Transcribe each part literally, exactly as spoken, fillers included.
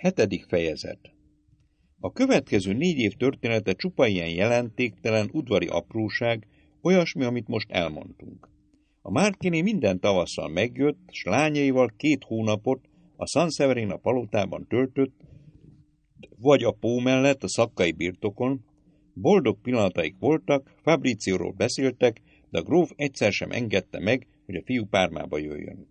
Hetedik fejezet. A következő négy év története csupa ilyen jelentéktelen, udvari apróság, olyasmi, amit most elmondtunk. A Márkiné minden tavasszal megjött, s lányaival két hónapot a San Severino palotában töltött, vagy a Pó mellett a szakkai birtokon. Boldog pillanataik voltak, Fabricióról beszéltek, de a gróf egyszer sem engedte meg, hogy a fiú Pármába jöjjön.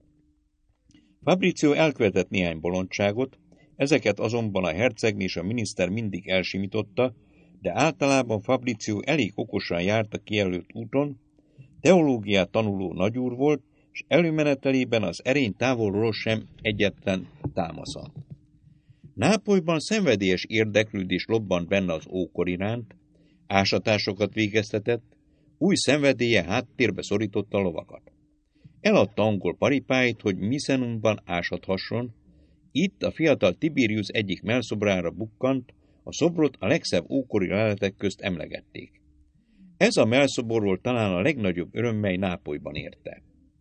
Fabrició elkövetett néhány bolondságot, ezeket azonban a hercegné és a miniszter mindig elsimította, de általában Fabrició elég okosan járt a kijelölt úton, teológiát tanuló nagyúr volt, és előmenetelében az erény távolról sem egyetlen támasza. Nápolyban szenvedélyes érdeklődés lobbant benne az ókor iránt, ásatásokat végeztetett, új szenvedélye háttérbe szorította a lovakat. Eladta angol paripáit, hogy Misenumban ásathasson. Itt a fiatal Tiberius egyik melszobrára bukkant, a szobrot a legszebb ókori leletek közt emlegették. Ez a melszoborról talán a legnagyobb öröm, mely Nápolyban érte.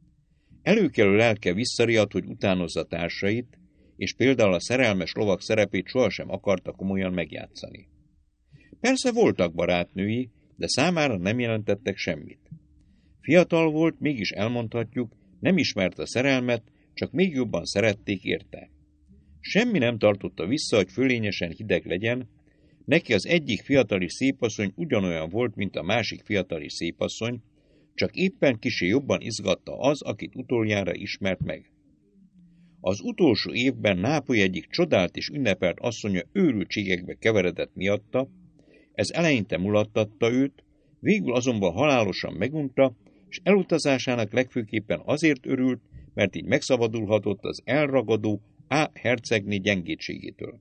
Előkelő lelke visszariadt, hogy utánozza társait, és például a szerelmes lovak szerepét sohasem akarta komolyan megjátszani. Persze voltak barátnői, de számára nem jelentettek semmit. Fiatal volt, mégis elmondhatjuk, nem ismerte a szerelmet, csak még jobban szerették érte. Semmi nem tartotta vissza, hogy fölényesen hideg legyen, neki az egyik fiatali szépasszony ugyanolyan volt, mint a másik fiatali szépasszony, csak éppen kissé jobban izgatta az, akit utoljára ismert meg. Az utolsó évben Nápoly egyik csodált és ünnepelt asszonya őrültségekbe keveredett miatta, ez eleinte mulattatta őt, végül azonban halálosan megunta, és elutazásának legfőképpen azért örült, mert így megszabadulhatott az elragadó A. hercegné gyengétségétől.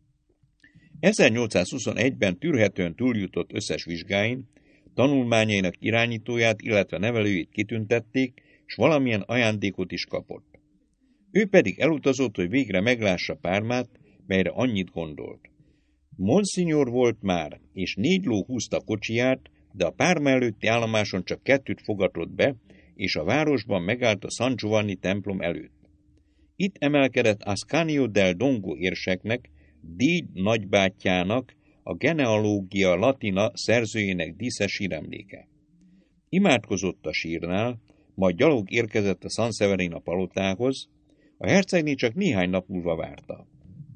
ezernyolcszázhuszonegyben tűrhetően túljutott összes vizsgáin, tanulmányainak irányítóját, illetve nevelőjét kitüntették, és valamilyen ajándékot is kapott. Ő pedig elutazott, hogy végre meglássa Pármát, melyre annyit gondolt. Monsignor volt már, és négy ló húzta kocsiját, de a Párma előtti állomáson csak kettőt fogadott be, és a városban megállt a San Giovanni templom előtt. Itt emelkedett Ascanio del Dongo érseknek, Díj nagybátyjának, a Genealógia Latina szerzőjének díszes síremléke. Imádkozott a sírnál, majd gyalog érkezett a San Severino palotához, a hercegné csak néhány nap múlva várta.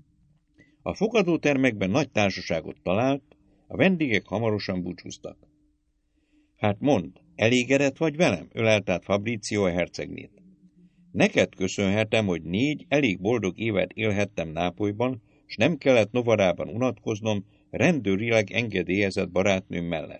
A fogadótermekben nagy társaságot talált, a vendégek hamarosan búcsúztak. Hát mondd, elégedett vagy velem? Ölelte át Fabricio a hercegnét. Neked köszönhetem, hogy négy elég boldog évet élhettem Nápolyban, s nem kellett Novarában unatkoznom rendőrileg engedélyezett barátnőm mellett.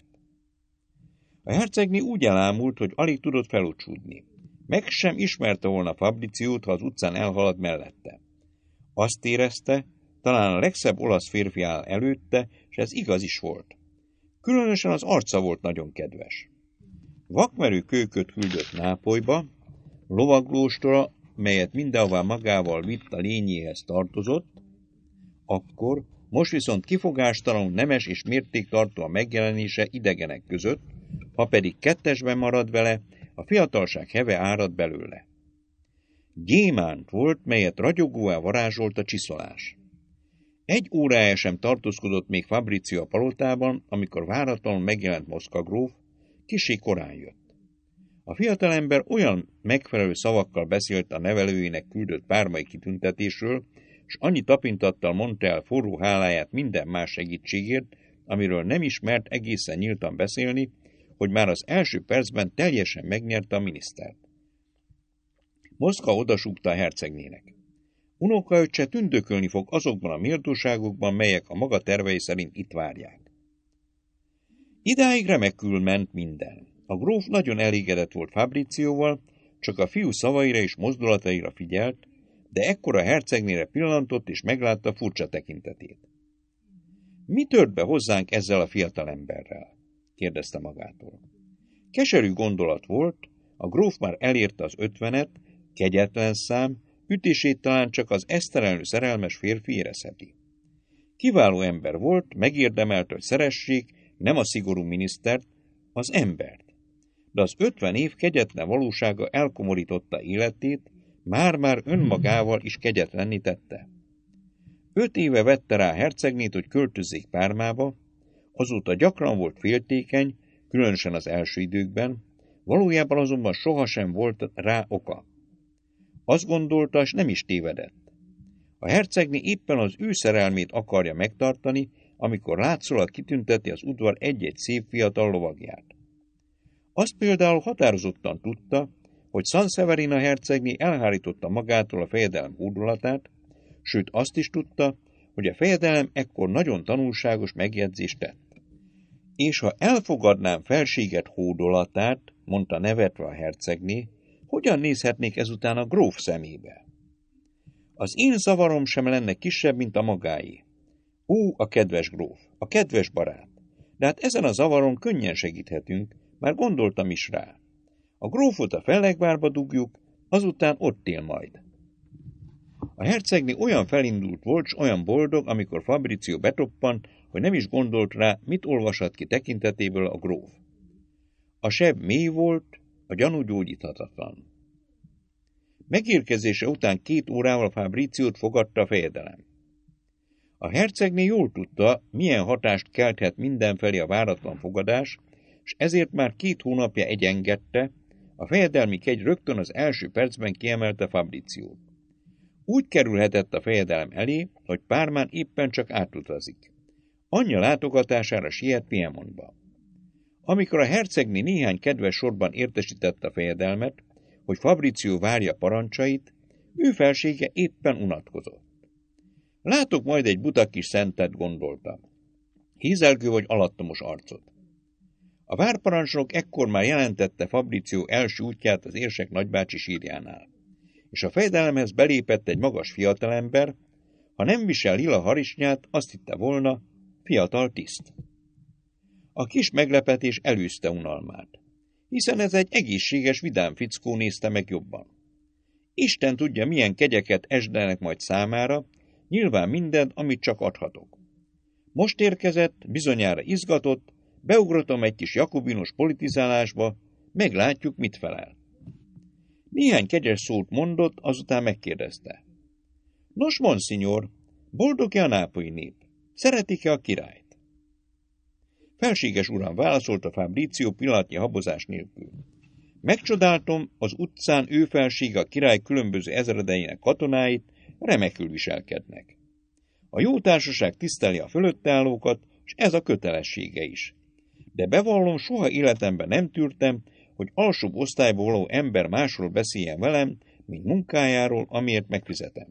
A hercegné úgy elámult, hogy alig tudott felocsúdni. Meg sem ismerte volna Fabriciót, ha az utcán elhaladt mellette. Azt érezte, talán a legszebb olasz férfi áll előtte, és ez igaz is volt. Különösen az arca volt nagyon kedves. Vakmerő kölyköt küldött Nápolyba, lovaglóstora, melyet mindenhová magával vitt a lényéhez tartozott, akkor, most viszont kifogástalanul nemes és mértéktartó a megjelenése idegenek között, ha pedig kettesben marad vele, a fiatalság heve árad belőle. Gyémánt volt, melyet ragyogóan varázsolt a csiszolás. Egy órája sem tartózkodott még Fabricio a palotában, amikor váratlanul megjelent Moszkva gróf, kissé korán jött. A fiatalember olyan megfelelő szavakkal beszélt a nevelőjének küldött pármai kitüntetésről, s annyi tapintattal mondta el forró háláját minden más segítségért, amiről nem ismert egészen nyíltan beszélni, hogy már az első percben teljesen megnyerte a minisztert. Moszkva odasúgta a hercegnének. Unokaöccse tündökölni fog azokban a méltóságokban, melyek a maga tervei szerint itt várják. Idáig remekül ment minden. A gróf nagyon elégedett volt Fabricióval, csak a fiú szavaira és mozdulataira figyelt, de ekkor a hercegnére pillantott és meglátta furcsa tekintetét. Mi tört be hozzánk ezzel a fiatal emberrel? Kérdezte magától. Keserű gondolat volt, a gróf már elérte az ötvenet, kegyetlen szám, ütését talán csak az esztelenül szerelmes férfi érezheti. Kiváló ember volt, megérdemelt, hogy szeressék, nem a szigorú minisztert, az embert. De az ötven év kegyetlen valósága elkomorította életét, már-már önmagával is kegyetlenné tette. Öt éve vette rá hercegnét, hogy költözzék Pármába, azóta gyakran volt féltékeny, különösen az első időkben, valójában azonban sohasem volt rá oka. Azt gondolta, és nem is tévedett. A hercegné éppen az ő szerelmét akarja megtartani, amikor látszólag kitünteti az udvar egy-egy szép fiatal lovagját. Azt például határozottan tudta, hogy Sanseverina hercegné elhárította magától a fejedelem hódolatát, sőt azt is tudta, hogy a fejedelem ekkor nagyon tanulságos megjegyzést tett. És ha elfogadnám felséget hódolatát, mondta nevetve a hercegné, hogyan nézhetnék ezután a gróf szemébe? Az én zavarom sem lenne kisebb, mint a magáé. Ó, a kedves gróf, a kedves barát, de hát ezen a zavaron könnyen segíthetünk, már gondoltam is rá. A grófot a fellegvárba dugjuk, azután ott él majd. A hercegné olyan felindult volt, s olyan boldog, amikor Fabrizio betoppant, hogy nem is gondolt rá, mit olvashat ki tekintetéből a gróf. A seb mély volt, a gyanú gyógyíthatatlan. Megérkezése után két órával Fabriciót fogadta a fejedelem. A hercegné jól tudta, milyen hatást kelthet mindenfelé a váratlan fogadás, és ezért már két hónapja egyengedte, a fejedelmi kegy rögtön az első percben kiemelte Fabriciót. Úgy kerülhetett a fejedelem elé, hogy Pármán éppen csak átutazik. Anyja látogatására siet Piemontba. Amikor a hercegné néhány kedves sorban értesítette a fejedelmet, hogy Fabricio várja parancsait, ő felsége éppen unatkozott. Látok majd egy buta kis szentet, gondolta. Hízelgő vagy alattomos arcot. A várparancsnok ekkor már jelentette Fabricio első útját az érsek nagybácsi sírjánál, és a fejedelemhez belépett egy magas fiatalember, ha nem visel lila harisnyát, azt hitte volna, fiatal tiszt. A kis meglepetés elűzte unalmát, hiszen ez egy egészséges, vidám fickó, nézte meg jobban. Isten tudja, milyen kegyeket esdenek majd számára, nyilván mindent, amit csak adhatok. Most érkezett, bizonyára izgatott, beugratom egy kis jakobinos politizálásba, meglátjuk, mit felel. Néhány kegyes szót mondott, azután megkérdezte. Nos, monsignor, boldog-e a nápolyi nép? Szeretik-e a királyt? Felséges uram, válaszolta Fabricio pillanatnyi habozás nélkül. Megcsodáltom, az utcán ő felsége a király különböző ezredeinek katonáit remekül viselkednek. A jó társaság tiszteli a fölötte állókat, és ez a kötelessége is. De bevallom, soha életemben nem tűrtem, hogy alsóbb osztályból való ember másról beszéljen velem, mint munkájáról, amiért megfizetem.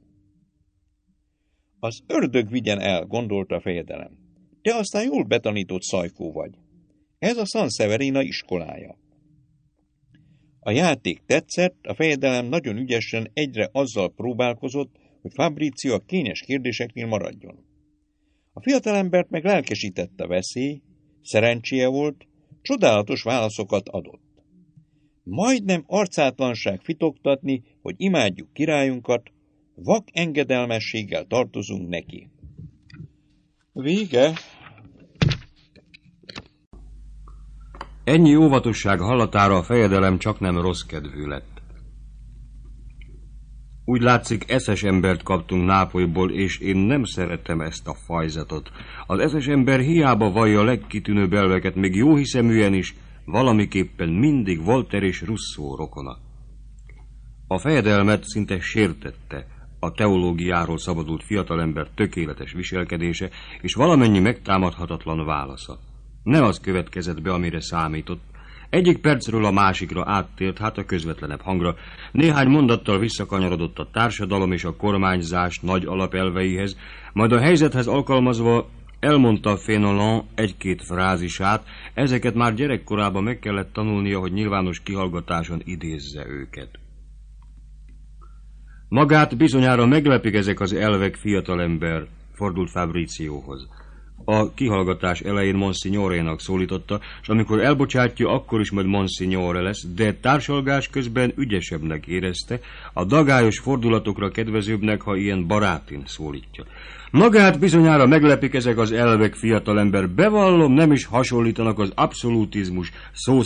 Az ördög vigyen el, gondolta a fejedelem. Te aztán jól betanított szajkó vagy. Ez a Sanseverina iskolája. A játék tetszett, a fejedelem nagyon ügyesen egyre azzal próbálkozott, hogy Fabricio a kényes kérdéseknél maradjon. A fiatalembert meg lelkesítette a veszély, szerencséje volt, csodálatos válaszokat adott. Majdnem arcátlanság fitoktatni, hogy imádjuk királyunkat, vak engedelmességgel tartozunk neki. Vége. Ennyi óvatosság hallatára a fejedelem csaknem rossz kedvű lett. Úgy látszik, eszes embert kaptunk Nápolyból, és én nem szeretem ezt a fajzatot. Az eszes ember hiába vallja a legkitűnőbb elveket, még jóhiszeműen is, valamiképpen mindig Voltaire és Rousseau rokona. A fejedelmet szinte sértette a teológiáról szabadult fiatalember tökéletes viselkedése, és valamennyi megtámadhatatlan válasza. Nem az következett be, amire számított. Egyik percről a másikra áttért, hát a közvetlenebb hangra. Néhány mondattal visszakanyarodott a társadalom és a kormányzás nagy alapelveihez, majd a helyzethez alkalmazva elmondta Fénelon egy-két frázisát, ezeket már gyerekkorában meg kellett tanulnia, hogy nyilvános kihallgatáson idézze őket. Magát bizonyára meglepik ezek az elvek, fiatalember, fordult Fabricióhoz. A kihallgatás elején Monsignorénak szólította, és amikor elbocsátja, akkor is majd Monsignore lesz, de társalgás közben ügyesebbnek érezte, a dagályos fordulatokra kedvezőbbnek, ha ilyen barátin szólítja. Magát bizonyára meglepik ezek az elvek, fiatalember, bevallom, nem is hasonlítanak az abszolutizmus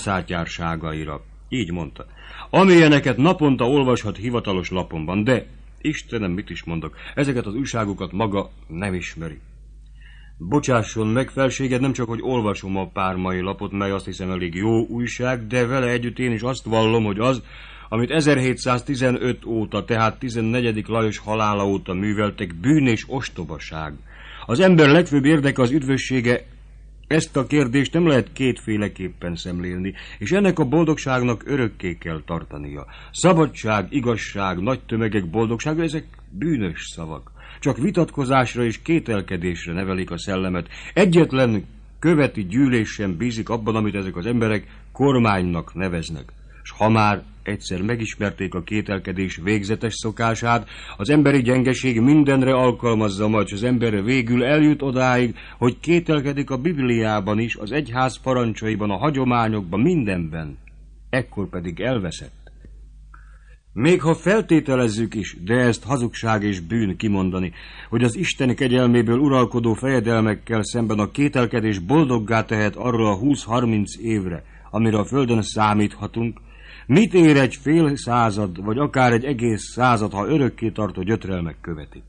szószátyárságaira. Így mondta. Amilyeneket naponta olvashat hivatalos lapomban, de Istenem, mit is mondok, ezeket az újságokat maga nem ismeri. Bocsásson meg, felséged, nem csak, hogy olvasom a pár mai lapot, mely azt hiszem elég jó újság, de vele együtt én is azt vallom, hogy az, amit ezerhétszáztizenöt óta, tehát tizennegyedik Lajos halála óta műveltek, bűn és ostobaság. Az ember legfőbb érdeke az üdvössége. Ezt a kérdést nem lehet kétféleképpen szemlélni, és ennek a boldogságnak örökké kell tartania. Szabadság, igazság, nagy tömegek boldogsága, ezek bűnös szavak. Csak vitatkozásra és kételkedésre nevelik a szellemet. Egyetlen követi gyűlés sem bízik abban, amit ezek az emberek kormánynak neveznek. S ha már egyszer megismerték a kételkedés végzetes szokását, az emberi gyengeség mindenre alkalmazza majd, és az ember végül eljut odáig, hogy kételkedik a Bibliában is, az egyház parancsaiban, a hagyományokban, mindenben. Ekkor pedig elveszett. Még ha feltételezzük is, de ezt hazugság és bűn kimondani, hogy az Isten kegyelméből uralkodó fejedelmekkel szemben a kételkedés boldoggá tehet arról a húsz-harminc évre, amire a földön számíthatunk, mit ér egy fél század, vagy akár egy egész század, ha örökké tartó gyötrelmek követi?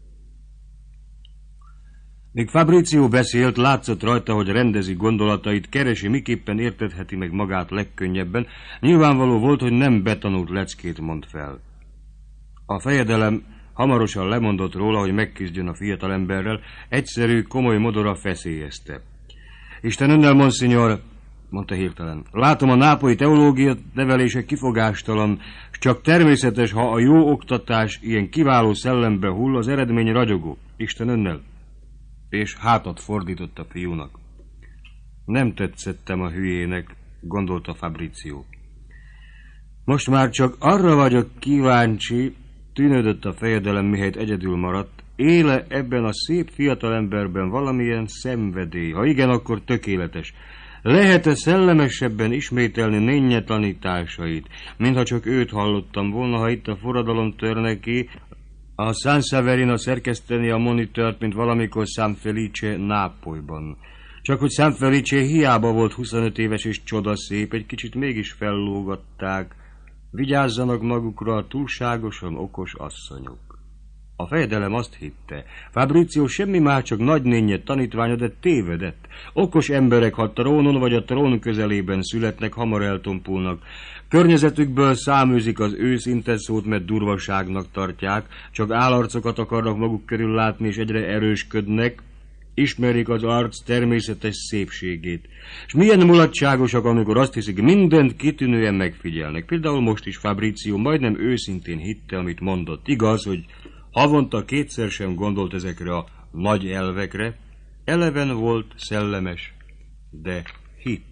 Míg Fabrizio beszélt, látszott rajta, hogy rendezi gondolatait, keresi, miképpen értetheti meg magát legkönnyebben. Nyilvánvaló volt, hogy nem betanult leckét mond fel. A fejedelem hamarosan lemondott róla, hogy megküzdjön a fiatalemberrel, egyszerű, komoly modora feszélyezte. Isten önnel, monsignor, mondta hirtelen. Látom, a nápolyi teológia nevelése kifogástalan, s csak természetes, ha a jó oktatás ilyen kiváló szellembe hull, az eredmény ragyogó. Isten önnel. És hátat fordított a fiúnak. Nem tetszettem a hülyének, gondolta Fabrizio. Most már csak arra vagyok kíváncsi, tűnődött a fejedelem, mihelyt egyedül maradt, éle ebben a szép fiatalemberben valamilyen szenvedély? Ha igen, akkor tökéletes. Lehet-e szellemesebben ismételni nénje tanításait, mintha csak őt hallottam volna, ha itt a forradalom törne ki, a San Severino szerkeszteni a monitort, mint valamikor San Felice Nápolyban. Csak hogy San Felice hiába volt huszonöt éves és csodaszép, egy kicsit mégis fellógatták. Vigyázzanak magukra a túlságosan okos asszonyok. A fejedelem azt hitte, Fabrizio semmi más, csak nagynénje tanítványa, de tévedett. Okos emberek, ha trónon vagy a trón közelében születnek, hamar eltompulnak. Környezetükből száműzik az őszinte szót, mert durvaságnak tartják, csak állarcokat akarnak maguk körül látni, és egyre erősködnek, ismerik az arc természetes szépségét. És milyen mulatságosak, amikor azt hiszik, mindent kitűnően megfigyelnek. Például most is Fabrizio majdnem őszintén hitte, amit mondott. Igaz, hogy havonta kétszer sem gondolt ezekre a nagy elvekre, eleven volt, szellemes, de hitt.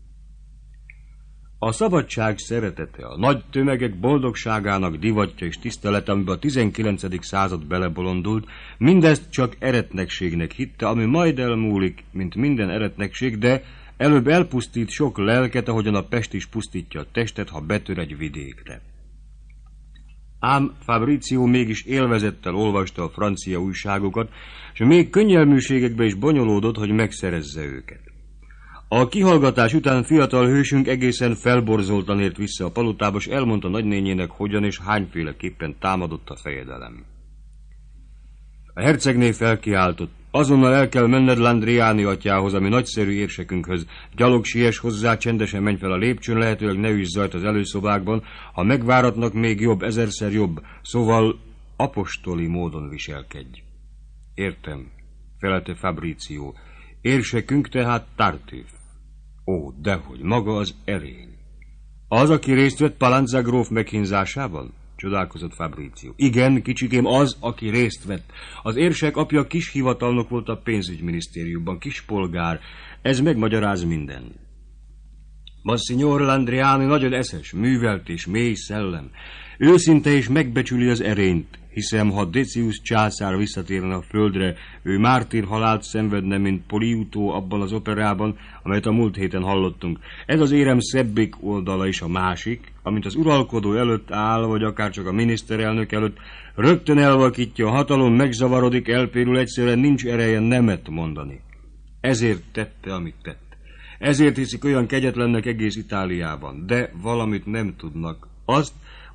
A szabadság szeretete, a nagy tömegek boldogságának divatja és tisztelete, amiben a tizenkilencedik század belebolondult, mindezt csak eretnekségnek hitte, ami majd elmúlik, mint minden eretnekség, de előbb elpusztít sok lelket, ahogyan a pest is pusztítja a testet, ha betör egy vidékre. Ám Fabrizio mégis élvezettel olvasta a francia újságokat, és még könnyelműségekbe is bonyolódott, hogy megszerezze őket. A kihallgatás után fiatal hősünk egészen felborzoltan ért vissza a palotába, és elmondta nagynényének, hogyan és hányféleképpen támadott a fejedelem. A hercegné felkiáltott. Azonnal el kell menned Landriani atyához, ami nagyszerű érsekünkhöz. Gyalog siess hozzá, csendesen menj fel a lépcsőn, lehetőleg ne üss zajt az előszobákban. Ha megváratnak, még jobb, ezerszer jobb. Szóval apostoli módon viselkedj. Értem, felelte Fabrizio. Érsekünk tehát Tartüff. Ó, dehogy, maga az erény. Az, aki részt vett Pallanza gróf meghínzásában? Csodálkozott Fabrizio. Igen, kicsikém, az, aki részt vett. Az érsek apja kis hivatalnok volt a pénzügyminisztériumban, kispolgár. Ez megmagyaráz minden. Monsignor Landriani nagyon eszes, művelt és mély szellem. Őszinte és megbecsüli az erényt. Hiszem, ha Decius császár visszatérne a földre, ő mártír halált szenvedne, mint Poliuto abban az operában, amelyet a múlt héten hallottunk. Ez az érem szebbik oldala is a másik, amint az uralkodó előtt áll, vagy akár csak a miniszterelnök előtt, rögtön elvakítja a hatalom, megzavarodik, elpérül, egyszerűen nincs ereje nemet mondani. Ezért tette, amit tett. Ezért hiszik olyan kegyetlennek egész Itáliában, de valamit nem tudnak. Azt,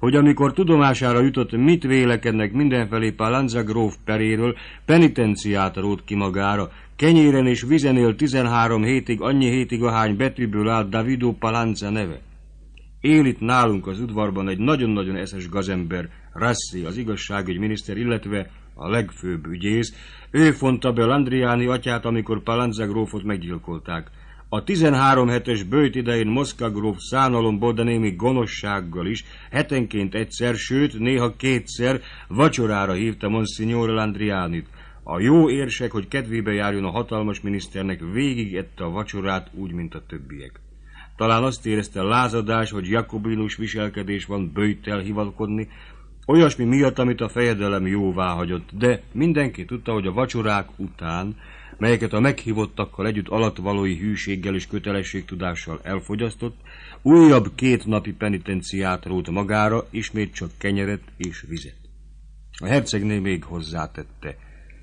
hogy amikor tudomására jutott, mit vélekednek mindenfelé Pallanza gróf peréről, penitenciát rótt ki magára. Kenyéren és vizen él tizenhárom hétig, annyi hétig, ahány betűből áll Davido Pallanza neve. Él itt nálunk az udvarban egy nagyon-nagyon eszes gazember, Rassi, az igazságügy miniszter, illetve a legfőbb ügyész. Ő fonta be Landriani atyát, amikor Pallanza grófot meggyilkolták. A tizenhárom hetes böjt idején Mosca gróf szánalomból, de némi gonoszsággal is hetenként egyszer, sőt néha kétszer vacsorára hívta Monsignore Landrianit. A jó érsek, hogy kedvébe járjon a hatalmas miniszternek, végig ette a vacsorát úgy, mint a többiek. Talán azt érezte lázadás, hogy jakobinus viselkedés van böjttel hivalkodni, olyasmi miatt, amit a fejedelem jóvá hagyott, de mindenki tudta, hogy a vacsorák után, melyeket a meghívottakkal együtt alatvalói hűséggel és kötelességtudással elfogyasztott, újabb két napi penitenciát rót magára, ismét csak kenyeret és vizet. A hercegné még hozzátette: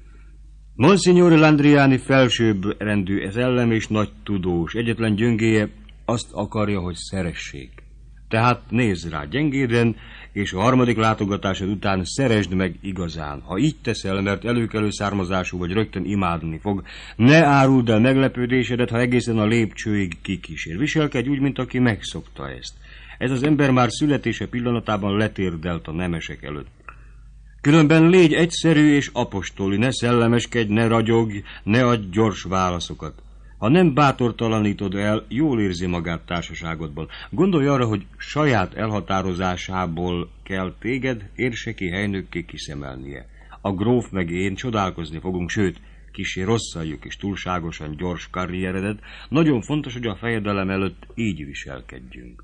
Monsignore Landriani felsőbb rendű szellem és nagy tudós, egyetlen gyöngéje azt akarja, hogy szeressék. Tehát nézz rá gyengéden, és a harmadik látogatásod után szeresd meg igazán. Ha így teszel, mert előkelő származású vagy, rögtön imádni fog. Ne áruld el meglepődésedet, ha egészen a lépcsőig kikísér. Viselkedj úgy, mint aki megszokta ezt. Ez az ember már születése pillanatában letérdelt a nemesek előtt. Különben légy egyszerű és apostoli, ne szellemeskedj, ne ragyogj, ne adj gyors válaszokat. Ha nem bátortalanítod el, jól érzi magát társaságodban. Gondolj arra, hogy saját elhatározásából kell téged érseki helynökké kiszemelnie. A gróf meg én csodálkozni fogunk, sőt, kissé rosszaljuk és túlságosan gyors karrieredet. Nagyon fontos, hogy a fejedelem előtt így viselkedjünk.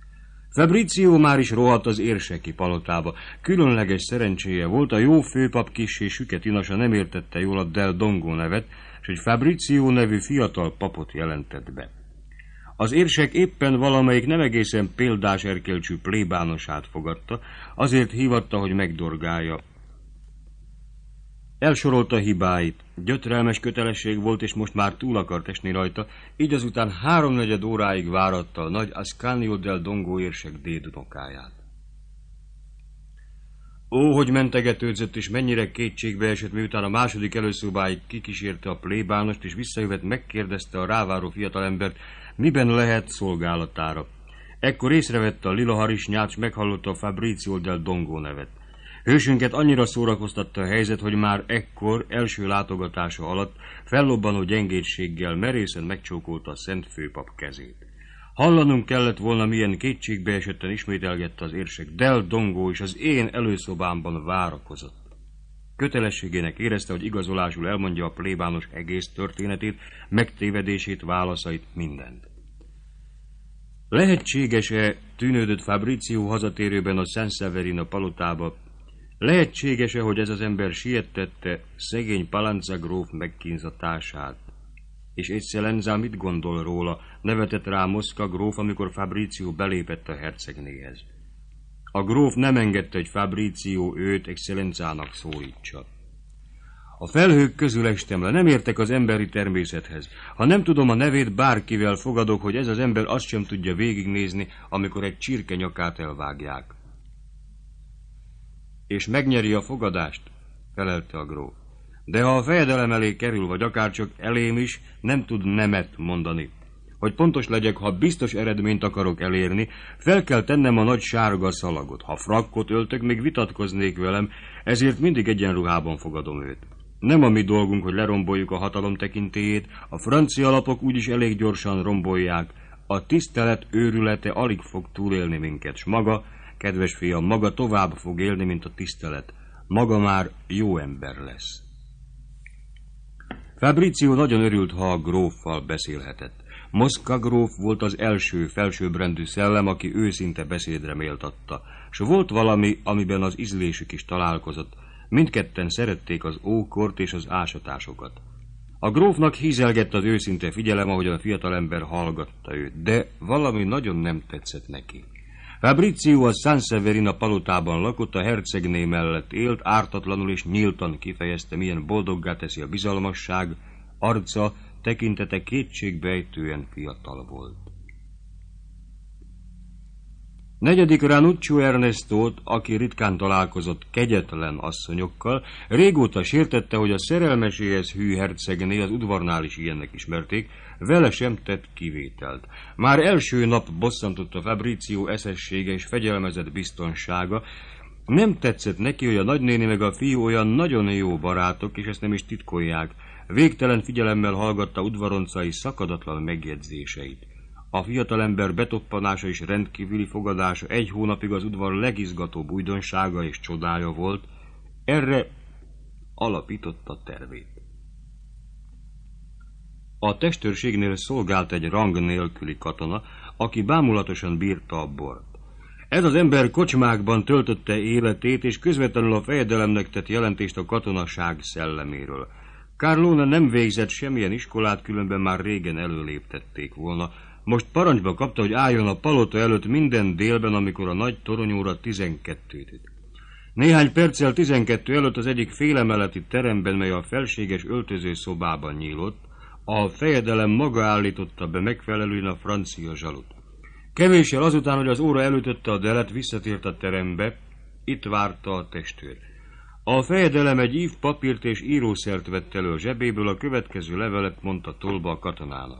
Fabrizio már is rohadt az érseki palotába. Különleges szerencséje volt, a jó főpap kissé süket inasa nem értette jól a Del Dongo nevet, és egy Fabrizio nevű fiatal papot jelentett be. Az érsek éppen valamelyik nem egészen példás erkélcsű plébánosát fogadta, azért hívatta, hogy megdorgálja. Elsorolta hibáit, gyötrelmes kötelesség volt, és most már túl akart esni rajta, így azután háromnegyed óráig váratta a nagy Ascanio del Dongo érsek dédunokáját. Ó, hogy mentegetődzött, és mennyire kétségbe esett, miután a második előszobáig kikísérte a plébánost, és visszajövet megkérdezte a ráváró fiatalembert, miben lehet szolgálatára. Ekkor észrevette a lila harisnyát, s meghallotta a Fabrizio del Dongo nevet. Hősünket annyira szórakoztatta a helyzet, hogy már ekkor, első látogatása alatt fellobbanó gyengétséggel merészen megcsókolta a szent főpap kezét. Hallanunk kellett volna, milyen kétségbe esetten ismételgette az érsek: Del Dongo is az én előszobámban várakozott. Kötelességének érezte, hogy igazolásul elmondja a plébános egész történetét, megtévedését, válaszait, mindent. Lehetséges-e, tűnődött Fabrizio hazatérőben a San Severino palotába, lehetséges-e, hogy ez az ember siettette szegény Pallanza gróf megkínzatását? És Eccellenza mit gondol róla? Nevetett rá Mosca gróf, amikor Fabrizio belépett a hercegnéhez. A gróf nem engedte, hogy Fabrizio őt Eccellenzának szólítsa. A felhők közül estem le, nem értek az emberi természethez. Ha nem tudom a nevét, bárkivel fogadok, hogy ez az ember azt sem tudja végignézni, amikor egy csirke nyakát elvágják. És megnyeri a fogadást, felelte a gróf. De ha a fejedelem elé kerül, vagy akárcsak elém is, nem tud nemet mondani. Hogy pontos legyek, ha biztos eredményt akarok elérni, fel kell tennem a nagy sárga szalagot. Ha frakkot öltök, még vitatkoznék velem, ezért mindig egyenruhában fogadom őt. Nem a mi dolgunk, hogy leromboljuk a hatalom tekintélyét, a francia lapok úgyis elég gyorsan rombolják. A tisztelet őrülete alig fog túlélni minket, s maga, kedves fiam, maga tovább fog élni, mint a tisztelet. Maga már jó ember lesz. Fabrizio nagyon örült, ha a gróffal beszélhetett. Mosca gróf volt az első felsőbbrendű szellem, aki őszinte beszédre méltatta, s volt valami, amiben az ízlésük is találkozott. Mindketten szerették az ókort és az ásatásokat. A grófnak hízelgett az őszinte figyelem, ahogyan a fiatalember hallgatta őt, de valami nagyon nem tetszett neki. Fabrizio a San Severino palotában lakott, a hercegné mellett élt, ártatlanul és nyíltan kifejezte, milyen boldoggá teszi a bizalmasság, arca, tekintete kétségbejtően fiatal volt. Negyedik Ranuccio Ernestót, aki ritkán találkozott kegyetlen asszonyokkal, régóta sértette, hogy a szerelmeséhez hű hercegné, az udvarnál is ilyennek ismerték, vele sem tett kivételt. Már első nap bosszantotta Fabrizio eszessége és fegyelmezett biztonsága. Nem tetszett neki, hogy a nagynéni meg a fiú olyan nagyon jó barátok, és ezt nem is titkolják. Végtelen figyelemmel hallgatta udvaroncai szakadatlan megjegyzéseit. A fiatalember betoppanása és rendkívüli fogadása egy hónapig az udvar legizgatóbb újdonsága és csodája volt, erre alapította tervét. A testőrségnél szolgált egy rang nélküli katona, aki bámulatosan bírta a bort. Ez az ember kocsmákban töltötte életét, és közvetlenül a fejedelemnek tett jelentést a katonaság szelleméről. Carlona nem végzett semmilyen iskolát, különben már régen előléptették volna. Most parancsba kapta, hogy álljon a palota előtt minden délben, amikor a nagy toronyóra tizenkettőt üt. Néhány perccel tizenkettő előtt az egyik félemeleti teremben, mely a felséges öltöző szobában nyílott, a fejedelem maga állította be megfelelően a francia zsalut. Kevéssel azután, hogy az óra elütötte a delet, visszatért a terembe, itt várta a testőr. A fejedelem egy ív papírt és írószert vett elő a zsebéből, a következő levelet mondta tolba a katonának.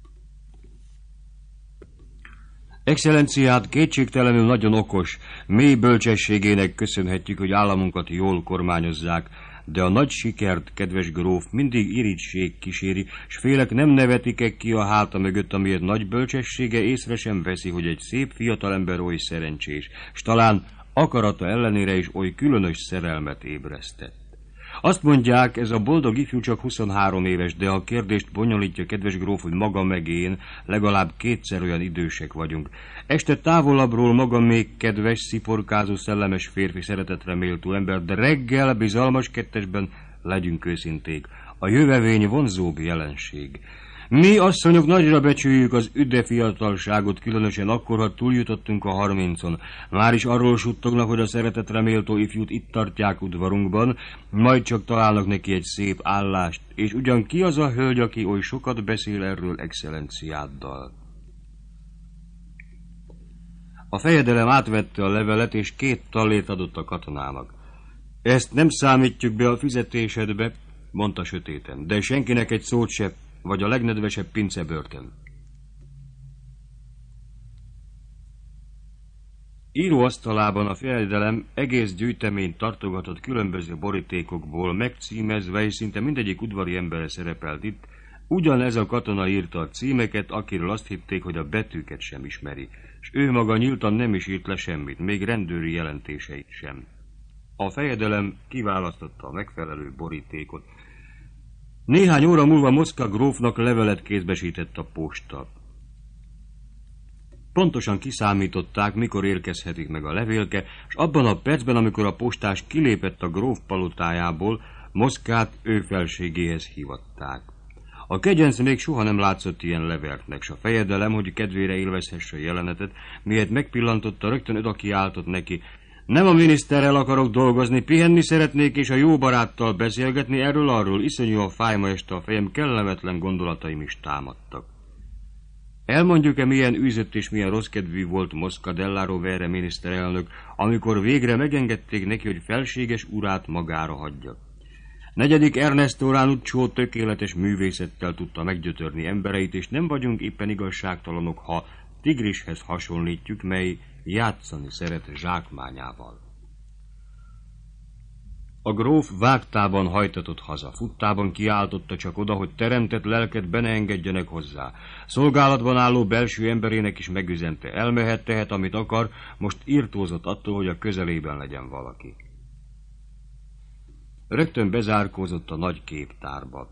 Excellenciát kétségtelenül nagyon okos, mély bölcsességének köszönhetjük, hogy államunkat jól kormányozzák, de a nagy sikert, kedves gróf, mindig irigység kíséri, s félek nem nevetik-e ki a háta mögött, amiért nagy bölcsessége észre sem veszi, hogy egy szép fiatalember oly szerencsés, s talán akarata ellenére is oly különös szerelmet ébresztett. Azt mondják, ez a boldog ifjú csak huszonhárom éves, de a kérdést bonyolítja, kedves gróf, hogy maga meg én legalább kétszer olyan idősek vagyunk. Este távolabbról maga még kedves, sziporkázó, szellemes férfi, szeretetre méltó ember, de reggel bizalmas kettesben legyünk őszinték. A jövevény vonzóbb jelenség. Mi asszonyok nagyra becsüljük az üde fiatalságot, különösen akkor, ha túljutottunk a harmincon. Már is arról suttognak, hogy a szeretetre méltó ifjút itt tartják udvarunkban, majd csak találnak neki egy szép állást, és ugyan ki az a hölgy, aki oly sokat beszél erről excellenciáddal? A fejedelem átvette a levelet, és két tallért adott a katonának. Ezt nem számítjuk be a fizetésedbe, mondta sötéten, de senkinek egy szót se, vagy a legnedvesebb pincebörtön. Íróasztalában a fejedelem egész gyűjteményt tartogatott különböző borítékokból, megcímezve, és szinte mindegyik udvari embere szerepelt itt. Ugyanez a katona írta a címeket, akiről azt hitték, hogy a betűket sem ismeri, és ő maga nyíltan nem is írt le semmit, még rendőri jelentéseit sem. A fejedelem kiválasztotta a megfelelő borítékot. Néhány óra múlva Mosca grófnak levelet kézbesített a posta. Pontosan kiszámították, mikor érkezhetik meg a levélke, és abban a percben, amikor a postás kilépett a gróf palotájából, Moszkát ő felségéhez hívatták. A kegyenc még soha nem látszott ilyen leveltnek, s a fejedelem, hogy kedvére élvezhesse a jelenetet, miért megpillantotta, rögtön oda kiáltott neki: nem a miniszterrel akarok dolgozni, pihenni szeretnék, és a jó baráttal beszélgetni, erről-arról, iszonyú a fáj ma este a fejem, kellemetlen gondolataim is támadtak. Elmondjuk-e, milyen űzött és milyen rosszkedvű volt Mosca della Rovere miniszterelnök, amikor végre megengedték neki, hogy felséges urát magára hagyja. Negyedik Ernesto Ranuccio tökéletes művészettel tudta meggyötörni embereit, és nem vagyunk éppen igazságtalanok, ha tigrishez hasonlítjuk, mely játszani szeret zsákmányával. A gróf vágtában hajtatott haza, futtában kiáltotta csak oda, hogy teremtett lelket be ne engedjenek hozzá. Szolgálatban álló belső emberének is megüzente, elmehet, tehet, amit akar, most írtózott attól, hogy a közelében legyen valaki. Rögtön bezárkózott a nagy képtárba.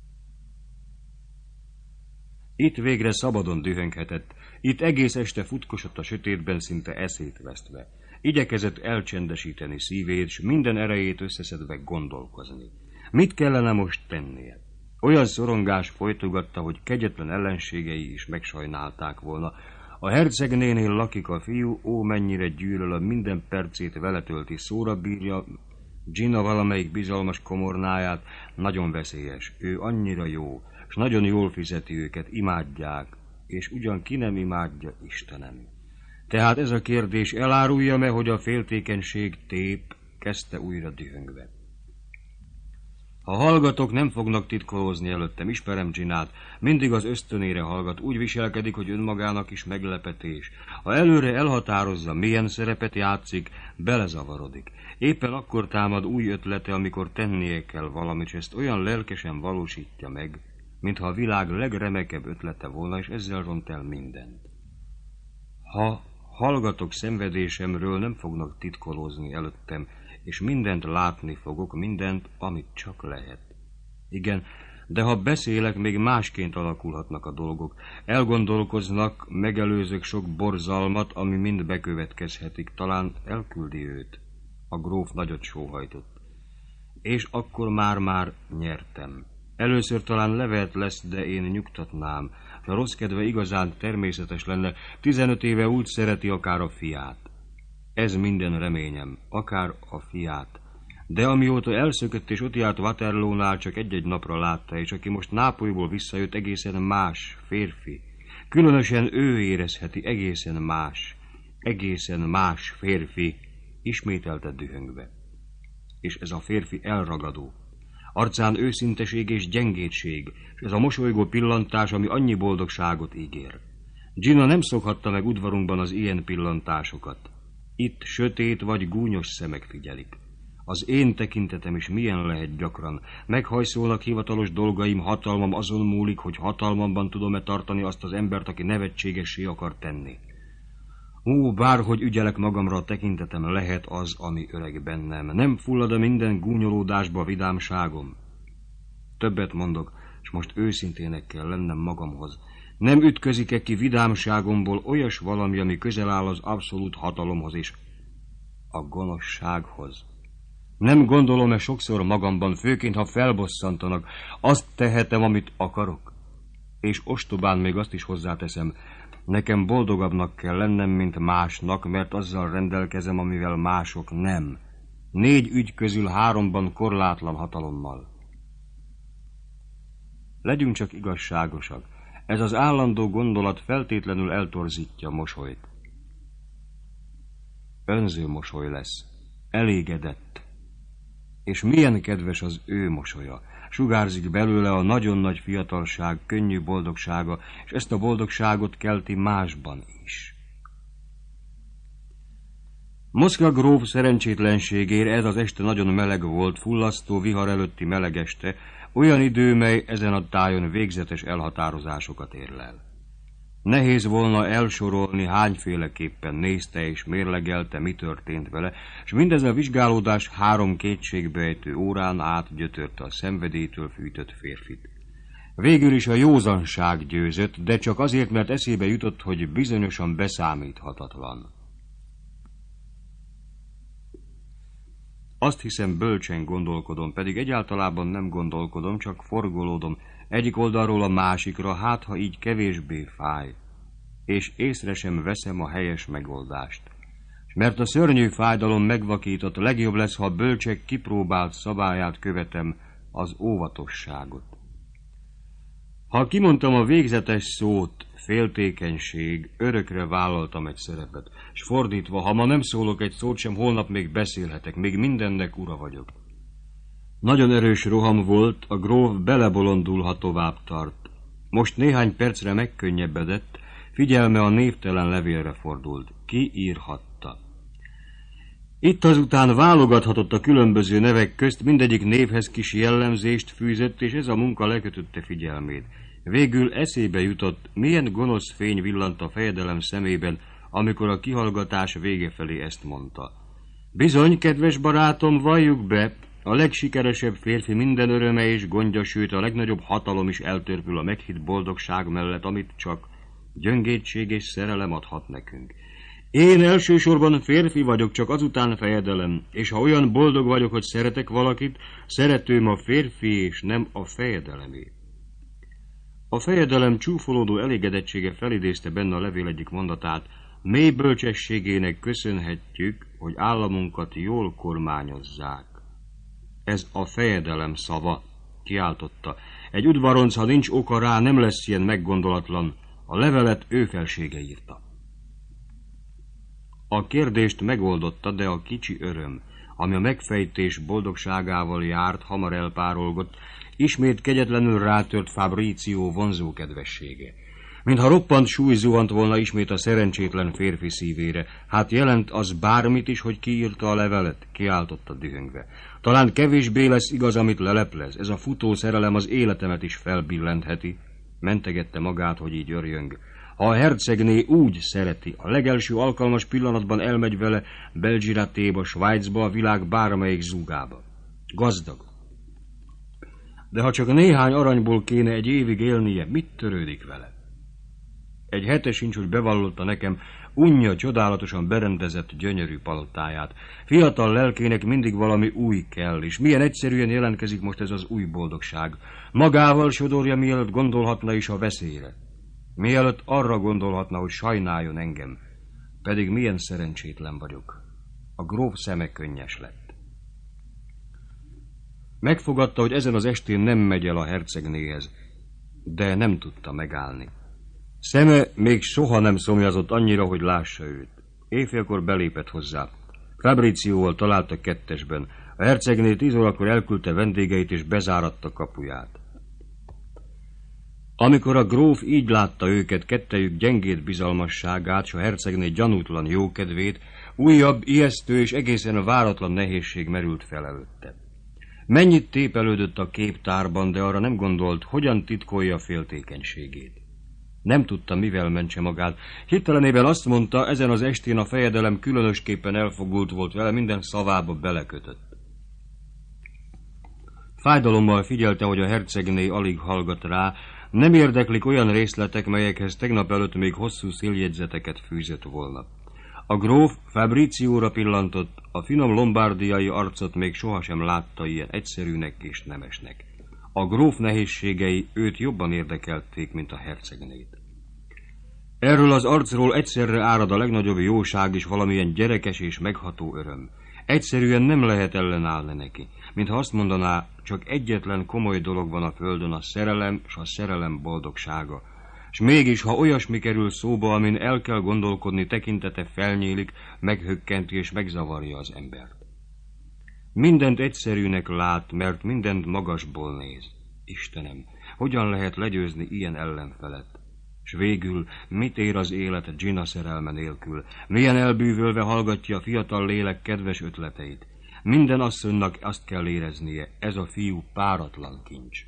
Itt végre szabadon dühönghetett, itt egész este futkosott a sötétben, szinte eszét vesztve. Igyekezett elcsendesíteni szívét, s minden erejét összeszedve gondolkozni. Mit kellene most tennie? Olyan szorongás folytogatta, hogy kegyetlen ellenségei is megsajnálták volna. A hercegnénél lakik a fiú, ó, mennyire gyűlöl, minden percét vele tölti, szóra bírja Gina valamelyik bizalmas komornáját, nagyon veszélyes. Ő annyira jó, s nagyon jól fizeti őket, imádják, és ugyan ki nem imádja, Istenem. Tehát ez a kérdés elárulja-e, hogy a féltékenység tép, kezdte újra dühöngve. Ha hallgatok, nem fognak titkolózni előttem, ismerem Ginát, mindig az ösztönére hallgat, úgy viselkedik, hogy önmagának is meglepetés. Ha előre elhatározza, milyen szerepet játszik, belezavarodik. Éppen akkor támad új ötlete, amikor tennie kell valamit, és ezt olyan lelkesen valósítja meg, mintha a világ legremekebb ötlete volna, és ezzel ront el mindent. Ha hallgatok szenvedésemről, nem fognak titkolózni előttem, és mindent látni fogok, mindent, amit csak lehet. Igen, de ha beszélek, még másként alakulhatnak a dolgok. Elgondolkoznak, megelőzök sok borzalmat, ami mind bekövetkezhetik. Talán elküldi őt. A gróf nagyot sóhajtott. És akkor már-már nyertem. Először talán levelet lesz, de én nyugtatnám. Ha rossz kedve igazán természetes lenne, tizenöt éve úgy szereti akár a fiát. Ez minden reményem, akár a fiát. De amióta elszökött és ott járt Waterloo-nál, csak egy-egy napra látta, és aki most Nápolyból visszajött, egészen más férfi. Különösen ő érezheti, egészen más, egészen más férfi, ismételte dühöngve. És ez a férfi elragadó. Arcán őszinteség és gyengétség, és ez a mosolygó pillantás, ami annyi boldogságot ígér. Gina nem szokhatta meg udvarunkban az ilyen pillantásokat. Itt sötét vagy gúnyos szemek figyelik. Az én tekintetem is milyen lehet gyakran. Meghajszolnak hivatalos dolgaim, hatalmam azon múlik, hogy hatalmamban tudom-e tartani azt az embert, aki nevetségessé akar tenni. Ó, bárhogy ügyelek magamra, a tekintetem lehet az, ami öreg bennem. Nem fullad-e minden gúnyolódásba vidámságom? Többet mondok, és most őszintének kell lennem magamhoz. Nem ütközik-e ki vidámságomból olyas valami, ami közel áll az abszolút hatalomhoz és a gonoszsághoz? Nem gondolom-e sokszor magamban, főként ha felbosszantanak, azt tehetem, amit akarok? És ostobán még azt is hozzáteszem, nekem boldogabbnak kell lennem, mint másnak, mert azzal rendelkezem, amivel mások nem. Négy ügy közül háromban korlátlan hatalommal. Legyünk csak igazságosak. Ez az állandó gondolat feltétlenül eltorzítja mosolyt. Önző mosoly lesz, elégedett. És milyen kedves az ő mosolya. Sugárzik belőle a nagyon nagy fiatalság, könnyű boldogsága, és ezt a boldogságot kelti másban is. Moszkva gróf szerencsétlenségére ez az este nagyon meleg volt, fullasztó vihar előtti meleg este, olyan idő, mely ezen a tájon végzetes elhatározásokat érlel. Nehéz volna elsorolni, hányféleképpen nézte és mérlegelte, mi történt vele, és mindez a vizsgálódás három kétségbejtő órán át gyötörte a szenvedélytől fűtött férfit. Végül is a józanság győzött, de csak azért, mert eszébe jutott, hogy bizonyosan beszámíthatatlan. Azt hiszem, bölcsen gondolkodom, pedig egyáltalában nem gondolkodom, csak forgolódom egyik oldalról a másikra, hát ha így kevésbé fáj, és észre sem veszem a helyes megoldást. Mert a szörnyű fájdalom megvakított, legjobb lesz, ha a bölcsek kipróbált szabályát követem, az óvatosságot. Ha kimondtam a végzetes szót, féltékenység, örökre vállaltam egy szerepet, és fordítva, ha ma nem szólok egy szót sem, holnap még beszélhetek, még mindennek ura vagyok. Nagyon erős roham volt, a gróf belebolondul, ha tovább tart. Most néhány percre megkönnyebbedett, figyelme a névtelen levélre fordult. Ki írhatta? Itt azután válogathatott a különböző nevek közt, mindegyik névhez kis jellemzést fűzött, és ez a munka lekötötte figyelmét. Végül eszébe jutott, milyen gonosz fény villant a fejedelem szemében, amikor a kihallgatás vége felé ezt mondta. Bizony, kedves barátom, valljuk be, a legsikeresebb férfi minden öröme és gondja, sőt a legnagyobb hatalom is eltörpül a meghitt boldogság mellett, amit csak gyöngétség és szerelem adhat nekünk. Én elsősorban férfi vagyok, csak azután fejedelem, és ha olyan boldog vagyok, hogy szeretek valakit, szeretőm a férfi és nem a fejedelemé. A fejedelem csúfolódó elégedettsége felidézte benne a levél egyik mondatát, mély bölcsességének köszönhetjük, hogy államunkat jól kormányozzák. Ez a fejedelem szava, kiáltotta. Egy udvaronc, ha nincs oka rá, nem lesz ilyen meggondolatlan. A levelet ő felsége írta. A kérdést megoldotta, de a kicsi öröm, ami a megfejtés boldogságával járt, hamar elpárolgott, ismét kegyetlenül rátört Fabrizio vonzó kedvessége. Mintha roppant súly zuhant volna ismét a szerencsétlen férfi szívére. Hát jelent az bármit is, hogy kiírta a levelet? Kiáltotta dühöngve. Talán kevésbé lesz igaz, amit leleplez. Ez a futó szerelem az életemet is felbillentheti. Mentegette magát, hogy így örjöng. Ha a hercegné úgy szereti, a legelső alkalmas pillanatban elmegy vele Belgiratéba, Svájcba, a világ bármelyik zúgába. Gazdag. De ha csak néhány aranyból kéne egy évig élnie, mit törődik vele? Egy hete sincs, hogy bevallotta nekem unja csodálatosan berendezett gyönyörű palotáját. Fiatal lelkének mindig valami új kell, és milyen egyszerűen jelentkezik most ez az új boldogság. Magával sodorja, mielőtt gondolhatna is a veszélyre. Mielőtt arra gondolhatna, hogy sajnáljon engem. Pedig milyen szerencsétlen vagyok. A gróf szeme könnyes lett. Megfogadta, hogy ezen az estén nem megy el a hercegnéhez, de nem tudta megállni. Szeme még soha nem szomjazott annyira, hogy lássa őt. Éjfélkor belépett hozzá. Fabricióval találtak kettesben. A hercegné tíz órakor elküldte vendégeit és bezáratta kapuját. Amikor a gróf így látta őket, kettejük gyengét bizalmasságát, s a hercegné gyanútlan jókedvét, újabb, ijesztő és egészen váratlan nehézség merült fel előtte. Mennyit tépelődött a képtárban, de arra nem gondolt, hogyan titkolja féltékenységét. Nem tudta, mivel mentse magát. Hirtelenében azt mondta, ezen az estén a fejedelem különösképpen elfogult volt vele, minden szavába belekötött. Fájdalommal figyelte, hogy a hercegné alig hallgat rá, nem érdeklik olyan részletek, melyekhez tegnap előtt még hosszú széljegyzeteket fűzött volna. A gróf Fabricióra pillantott, a finom lombárdiai arcot még sohasem látta ilyen egyszerűnek és nemesnek. A gróf nehézségei őt jobban érdekelték, mint a hercegnét. Erről az arcról egyszerre árad a legnagyobb jóság és valamilyen gyerekes és megható öröm. Egyszerűen nem lehet ellenállni neki, mintha azt mondaná, csak egyetlen komoly dolog van a földön, a szerelem és a szerelem boldogsága. S mégis, ha olyasmi kerül szóba, amin el kell gondolkodni, tekintete felnyílik, meghökkenti és megzavarja az embert. Mindent egyszerűnek lát, mert mindent magasból néz. Istenem, hogyan lehet legyőzni ilyen ellenfelet? S végül, mit ér az élet Gina szerelme nélkül? Milyen elbűvölve hallgatja a fiatal lélek kedves ötleteit? Minden asszonynak azt kell éreznie, ez a fiú páratlan kincs.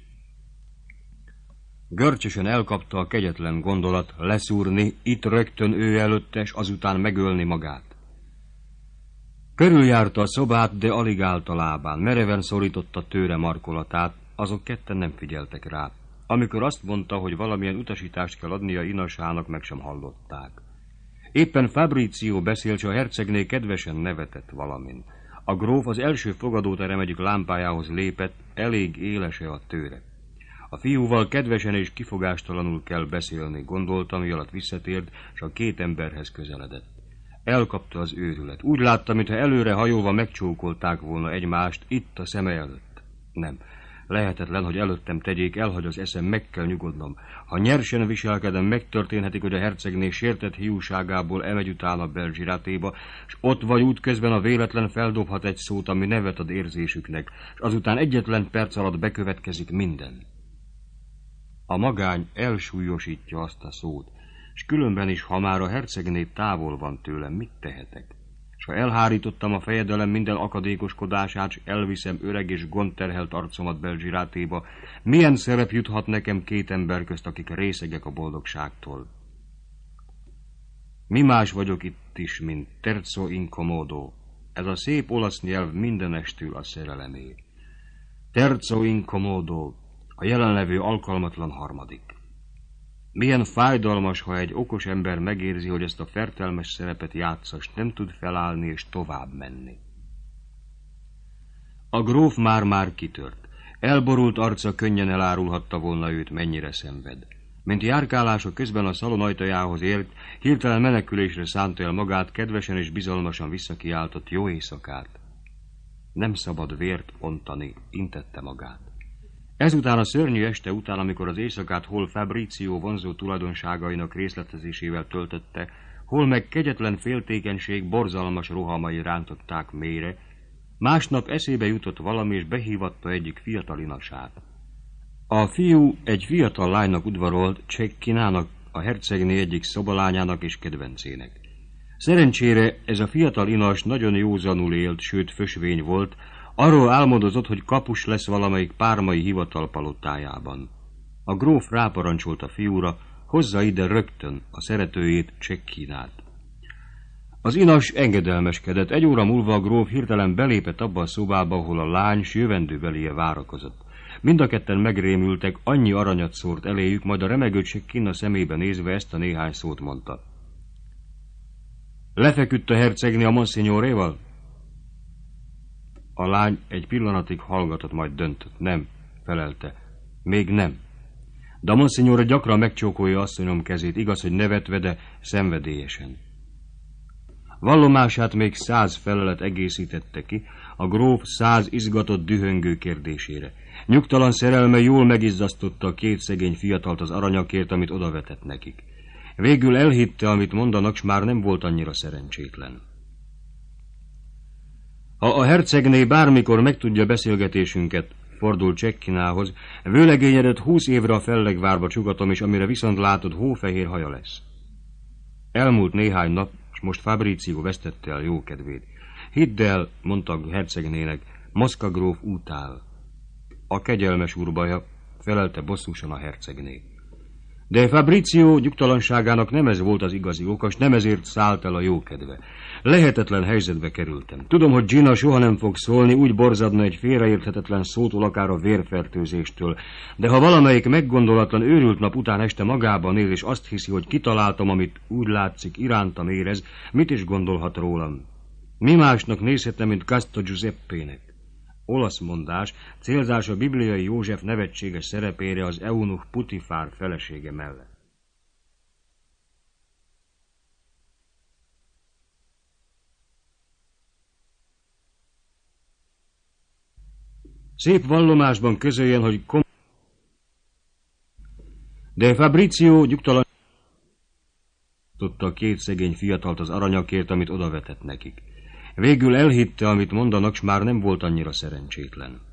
Görcsösen elkapta a kegyetlen gondolat leszúrni, itt rögtön ő előtte, s azután megölni magát. Körüljárta a szobát, de alig állt a lábán, mereven szorította tőre markolatát, azok ketten nem figyeltek rá. Amikor azt mondta, hogy valamilyen utasítást kell adnia Inasának, meg sem hallották. Éppen Fabricio beszélt, s a hercegné kedvesen nevetett valamin. A gróf az első fogadóterem egyik lámpájához lépett, elég élese a tőre. A fiúval kedvesen és kifogástalanul kell beszélni, gondolta, mi alatt visszatért, s a két emberhez közeledett. Elkapta az őrület. Úgy látta, mintha előre hajolva megcsókolták volna egymást, itt a szeme előtt. Nem. Lehetetlen, hogy előttem tegyék, elhagy az eszem, meg kell nyugodnom. Ha nyersen viselkedem, megtörténhetik, hogy a hercegné sértett hiúságából elmegy utána Belgiratéba, s ott vagy útközben a véletlen feldobhat egy szót, ami nevet ad érzésüknek, és azután egyetlen perc alatt bekövetkezik minden. A magány elsúlyosítja azt a szót, és különben is, ha már a hercegné távol van tőlem, mit tehetek? S ha elhárítottam a fejedelem minden akadékoskodását, s elviszem öreg és gondterhelt arcomat Belgiratéba, milyen szerep juthat nekem két ember közt, akik részegek a boldogságtól? Mi más vagyok itt is, mint terzo incomodo. Ez a szép olasz nyelv mindenestül a szerelemé. Terzo incomodo, a jelenlevő alkalmatlan harmadik. Milyen fájdalmas, ha egy okos ember megérzi, hogy ezt a fertelmes szerepet játsza, s nem tud felállni és tovább menni. A gróf már-már kitört. Elborult arca könnyen elárulhatta volna őt, mennyire szenved. Mint járkálása közben a szalon ajtajához ért, hirtelen menekülésre szánta el magát, kedvesen és bizalmasan visszakiáltott jó éjszakát. Nem szabad vért ontani, intette magát. Ezután a szörnyű este után, amikor az éjszakát hol Fabricio vonzó tulajdonságainak részletezésével töltötte, hol meg kegyetlen féltékenység borzalmas rohamai rántották mélyre, másnap eszébe jutott valami, és behívatta egyik fiatal inasát. A fiú egy fiatal lánynak udvarolt, Csekkinának, a hercegné egyik szobalányának és kedvencének. Szerencsére ez a fiatal inas nagyon józanul élt, sőt fösvény volt, arról álmodozott, hogy kapus lesz valamelyik pármai hivatal palotájában. A gróf ráparancsolt a fiúra, hozza ide rögtön a szeretőjét, Csekkinát. Az inas engedelmeskedett, egy óra múlva a gróf hirtelen belépett abba a szobába, ahol a lány s jövendőbeléje várakozott. Mind a ketten megrémültek, annyi aranyat szórt eléjük, majd a remegő Csekkina szemébe nézve ezt a néhány szót mondta. Lefeküdt a hercegné a monsignoréval? A lány egy pillanatig hallgatott, majd döntött. Nem, felelte. Még nem. De a monsignore gyakran megcsókolja asszonyom kezét, igaz, hogy nevetve, de szenvedélyesen. Vallomását még száz felelet egészítette ki, a gróf száz izgatott, dühöngő kérdésére. Nyugtalan szerelme jól megizzasztotta a két szegény fiatalt az aranyakért, amit odavetett nekik. Végül elhitte, amit mondanak, s már nem volt annyira szerencsétlen. Ha a hercegné bármikor megtudja beszélgetésünket, fordult Csekkinához, vőlegényedet húsz évre a fellegvárba csugatom, és amire viszont látod, hófehér haja lesz. Elmúlt néhány nap, és most Fabrizio vesztette el jókedvét. Hidd el, mondta a hercegnének, Moszka gróf útál. A kegyelmes úr baja, felelte bosszúsan a hercegné. De Fabrizio nyugtalanságának nem ez volt az igazi oka, s nem ezért szállt el a jókedve. Lehetetlen helyzetbe kerültem. Tudom, hogy Gina soha nem fog szólni, úgy borzadna egy félreérthetetlen szótól, akár a vérfertőzéstől. De ha valamelyik meggondolatlan őrült nap után este magában néz, és azt hiszi, hogy kitaláltam, amit úgy látszik irántam érez, mit is gondolhat rólam? Mi másnak nézhetne, mint Castro Giuseppének? Olasz mondás, célzás a bibliai József nevetséges szerepére az eunuch Putifár felesége mellett. Szép vallomásban közöljen, hogy kom... De Fabrizio nyugtalan tudta a két szegény fiatalt az aranyakért, amit odavetett nekik. Végül elhitte, amit mondanak, s már nem volt annyira szerencsétlen.